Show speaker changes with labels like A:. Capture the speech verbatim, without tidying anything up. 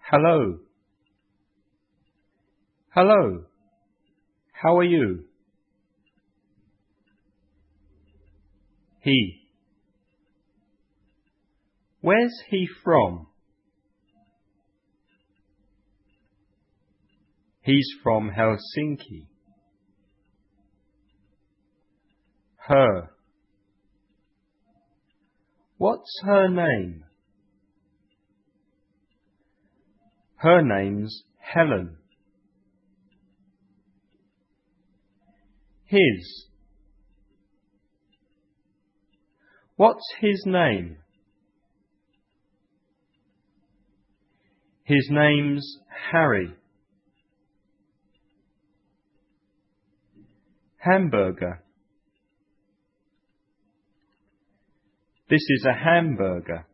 A: Hello. Hello. How are you? He. Where's he from? He's from Helsinki. Her. What's her name? Her name's Helen. His. What's his name? His name's Harry. Hamburger. This is a hamburger.